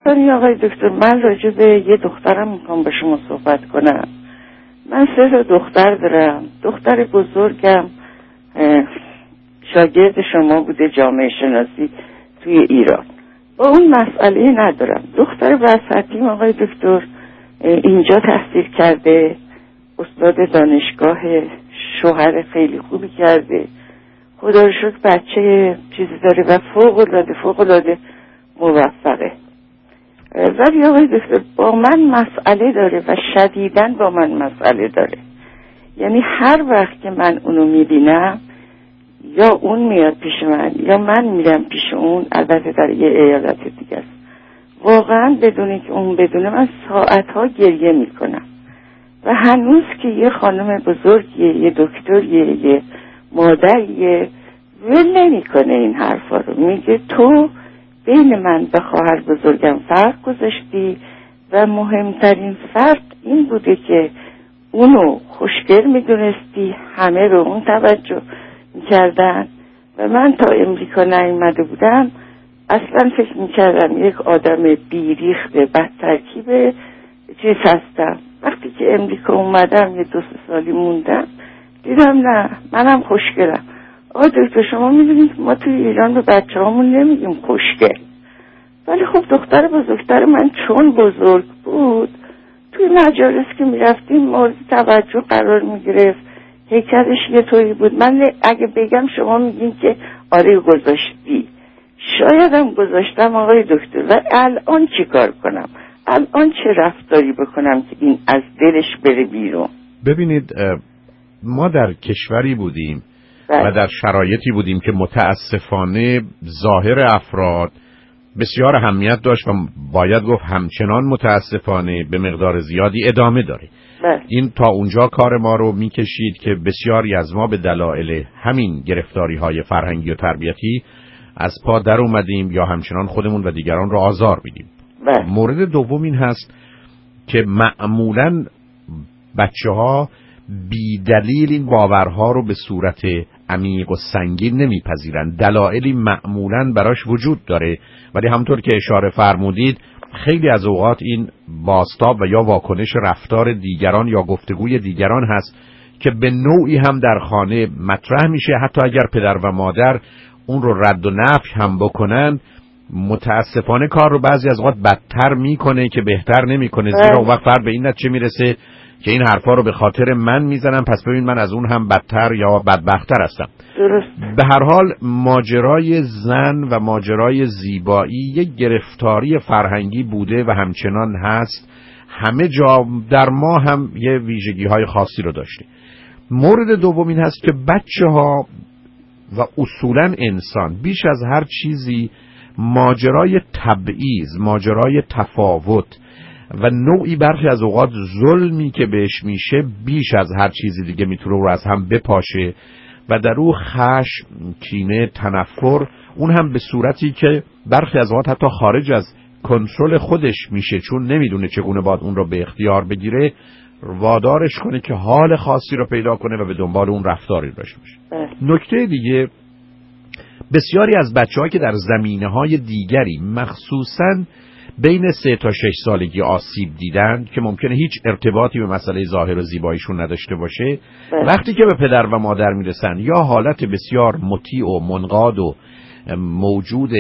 کنی آقای دکتر، من راجع به یه دخترم میخوام با شما صحبت کنم. من 3 دختر دارم. دختر بزرگم شاگرد شما بوده جامعه شناسی توی ایران، با اون مسئله ندارم. دختر وسطیم آقای دکتر اینجا تحصیل کرده، استاد دانشگاه، شوهر خیلی خوبی کرده، خدا رو شکر بچه چیزی داره و فوق العاده موفقه. ولی آقای دکتر با من مسئله داره و شدیداً با من مسئله داره. یعنی هر وقت که من اونو میبینم یا اون میاد پیش من یا من میرم پیش اون، البته در یه ایالت دیگه است، واقعا بدونی که اون بدونه من ساعتها گریه میکنم و هنوز که یه خانم بزرگیه، یه دکتریه، یه مادریه، ول نمیکنه این حرفا رو. میگه تو بین من و خواهر بزرگم فرق گذاشتی و مهمترین فرق این بوده که اونو خوشگل میدونستی، همه رو اون توجه میکردن و من تا امریکا نیامده بودم اصلا فکر میکردم یک آدم بیریخت بد ترکیب چیز هستم. وقتی که امریکا اومدم یه 2-3 سالی موندم دیدم نه، منم خوشگلم. دکتر شما میدونید ما توی ایران به بچه هامون نمیگیم خوشگل، ولی خب دختر بزرگتر من چون بزرگ بود توی مجالس که میرفتیم مورد توجه قرار میگرفت، هیکلش یه طوری بود. من اگه بگم شما میگین که آره گذاشتی، شایدم گذاشتم آقای دکتر. و الان چی کار کنم؟ الان چه رفتاری بکنم که این از دلش بره بیرون؟ ببینید ما در کشوری بودیم و در شرایطی بودیم که متاسفانه ظاهر افراد بسیار اهمیت داشت و باید گفت همچنان متاسفانه به مقدار زیادی ادامه داره. این تا اونجا کار ما رو میکشید که بسیاری از ما به دلایل همین گرفتاری‌های فرهنگی و تربیتی از پا در اومدیم یا همچنان خودمون و دیگران رو آزار میدیم. مورد دوم این هست که معمولاً بچه‌ها بی دلیل این باورها رو به صورت عمیق و سنگین نمیپذیرن. دلایلی معمولاً براش وجود داره، ولی همونطور که اشاره فرمودید خیلی از اوقات این بازتاب و یا واکنش رفتار دیگران یا گفتگوی دیگران هست که به نوعی هم در خانه مطرح میشه. حتی اگر پدر و مادر اون رو رد و نفی هم بکنن، متاسفانه کار رو بعضی از اوقات بدتر میکنه که بهتر نمیکنه، زیرا اون وقت فرد به این نتیجه میرسه که این حرفا رو به خاطر من میزنم، پس ببین من از اون هم بدتر یا بدبختر هستم. درست. به هر حال ماجرای زن و ماجرای زیبایی یک گرفتاری فرهنگی بوده و همچنان هست. همه جا در ما هم یه ویژگی های خاصی رو داشته. مورد دوم این هست که بچه ها و اصولا انسان بیش از هر چیزی ماجرای تبعیض، ماجرای تفاوت و نوعی برخی از اوقات ظلمی که بهش میشه بیش از هر چیزی دیگه میتونه رو از هم بپاشه و در او خشم، کینه، تنفر، اون هم به صورتی که برخی از اوقات حتی خارج از کنترل خودش میشه، چون نمیدونه چگونه باید اون رو به اختیار بگیره، وادارش کنه که حال خاصی رو پیدا کنه و به دنبال اون رفتاری داشته باشه. نکته دیگه، بسیاری از بچه‌ها که در زمینه‌های دیگری مخصوصاً بین 3 تا 6 سالگی آسیب دیدن که ممکنه هیچ ارتباطی به مسئله ظاهر و زیباییشون نداشته باشه، وقتی که به پدر و مادر میرسن یا حالت بسیار مطیع و منقاد و موجود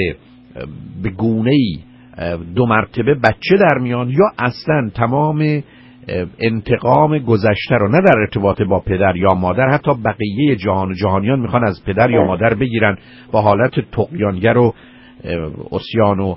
به گونه‌ای 2 مرتبه بچه در میان، یا اصلا تمام انتقام گذشته رو نه در ارتباط با پدر یا مادر، حتی بقیه جهان و جهانیان میخوان از پدر یا مادر بگیرن، با حالت طغیانگر و عصیان و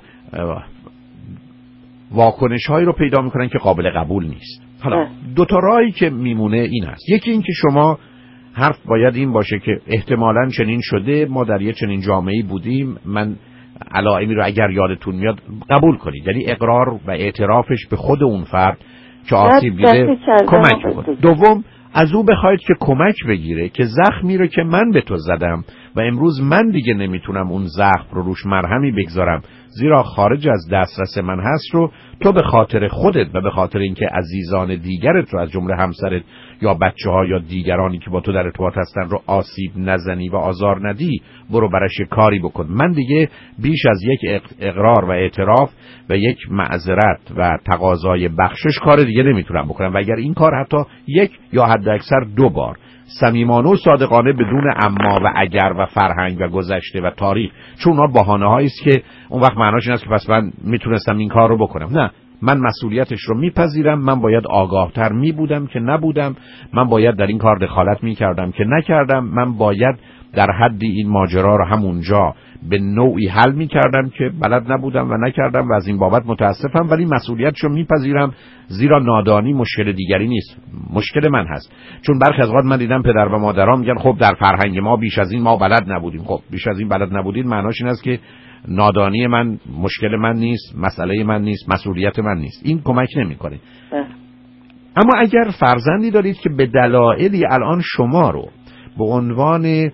واکنش هایی رو پیدا میکنن که قابل قبول نیست. حالا 2 تا راهی که میمونه این هست. یکی این که شما حرف باید این باشه که احتمالاً چنین شده، ما در یه چنین جامعه‌ای بودیم، من علائمی رو اگر یادتون میاد قبول کنید، یعنی اقرار و اعترافش به خود اون فرد که آسیب دیده کمک میکنه. دوم، از او بخواید که کمک بگیره که زخمی رو که من به تو زدم و امروز من دیگه نمیتونم اون زخم رو روش مرهمی بگذارم، زیرا خارج از دسترس من هست رو تو به خاطر خودت و به خاطر اینکه عزیزان دیگرت رو از جمله همسرت یا بچه‌ها یا دیگرانی که با تو در ارتباط هستن رو آسیب نزنی و آزار ندی، برو براش کاری بکن. من دیگه بیش از یک اقرار و اعتراف و یک معذرت و تقاضای بخشش کار دیگه نمیتونم بکنم و اگر این کار حتی یک یا حد اکثر 2 بار صمیمانه و صادقانه بدون اما و اگر و فرهنگ و گذشته و تاریخ، چون اونها بهانه‌هایی است که اون وقت معناش این است که پس من میتونستم این کار رو بکنم. نه، من مسئولیتش رو میپذیرم. من باید آگاهتر میبودم که نبودم، من باید در این کار دخالت میکردم که نکردم، من باید در حدی این ماجرا رو همونجا به نوعی حل میکردم که بلد نبودم و نکردم و از این بابت متاسفم، ولی مسئولیتش رو میپذیرم، زیرا نادانی مشکل دیگری نیست، مشکل من هست. چون برخی از اوقات من دیدم پدر و مادرام میگن خب در فرهنگ ما بیش از این ما بلد نبودیم. خب بیش از این بلد نبودید معناش این است که نادانی من مشکل من نیست، مسئله من نیست، مسئولیت من نیست. این کمک نمیکنه. اما اگر فرزندی دارید که به دلایلی الان شما رو به عنوان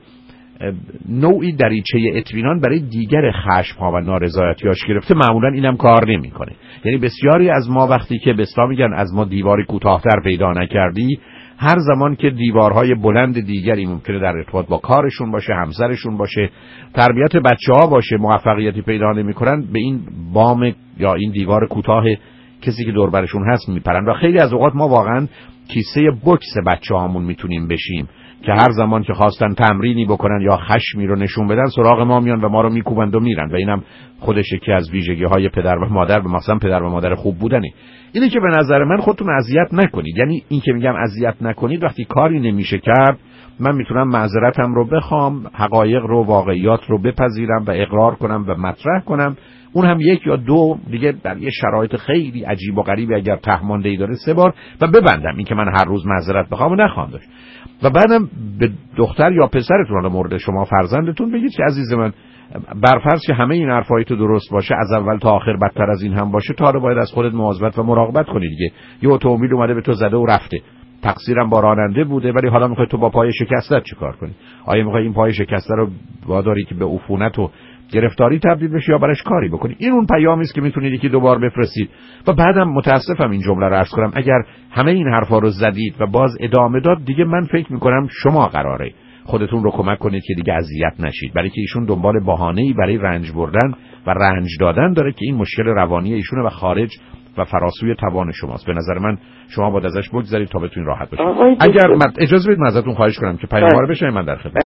نوعی دریچه اطمینان برای دیگر خشم‌ها و نارضایتی‌هاش گرفته، معمولا اینم کار نمی‌کنه. یعنی بسیاری از ما وقتی که به اصطلاح میگن از ما دیواری کوتاه‌تر پیدا نکردی، هر زمان که دیوارهای بلند دیگری ممکنه در ارتباط با کارشون باشه، همسرشون باشه، تربیت بچه‌ها باشه، موفقیتی پیدا نمی‌کنن، به این بام یا این دیوار کوتاه کسی که دور برشون هست میپرن و خیلی از اوقات ما واقعا کیسه بوکس بچه‌هامون میتونیم بشیم که هر زمان که خواستن تمرینی بکنن یا خشمی رو نشون بدن سراغ ما میان و ما رو میکوبند و میرن و اینم خودش یکی از ویژگی‌های پدر و مادر، مثلا پدر و مادر خوب بودنه. اینه که به نظر من خودتون اذیت نکنید. یعنی این که میگم اذیت نکنید، وقتی کاری نمیشه کرد من میتونم معذرتم رو بخوام، حقایق رو، واقعیات رو بپذیرم و اقرار کنم و مطرح کنم. اون هم 1 یا 2 دیگه در یه شرایط خیلی عجیب و غریبی اگر تهماندهی داره 3 بار و ببندم، این که من هر روز معذرت بخوام و نخوام داشت. و بعدم به دختر یا پسرتون، مورد شما فرزندتون، بگید که عزیز من، برفرض که همه این حرفای تو درست باشه، از اول تا آخر بدتر از این هم باشه، تا رو باید از خودت مواظبت و مراقبت کنی دیگه. یه اتومبیل اومده به تو زده و رفته، تقصیرم با راننده بوده، ولی حالا میخوای تو با پای شکستت چیکار کنی؟ آیا میخوای این پای شکسته رو واداری که به عفونت و گرفتاری تبدیل بشه یا براش کاری بکنی؟ این اون پیامی است که میتونید یکی 2 بار بفرستید. و بعدم متاسفم این جمله رو عرض کنم، اگر همه این حرفا رو زدید و باز ادامه داد، دیگه من فکر میکنم شما قراره خودتون رو کمک کنید که دیگه اذیت نشید، برای که ایشون دنبال بهانه‌ای برای رنج بردن و رنج دادن داره که این مشکل روانی ایشونه و خارج و فراسوی توان شماست. به نظر من شما باید ازش بگذارید تا بتونید راحت باشید. اگر اجازه بدید من ازتون خواهش کنم که پیام‌ها رو بشنوید، من در خدمت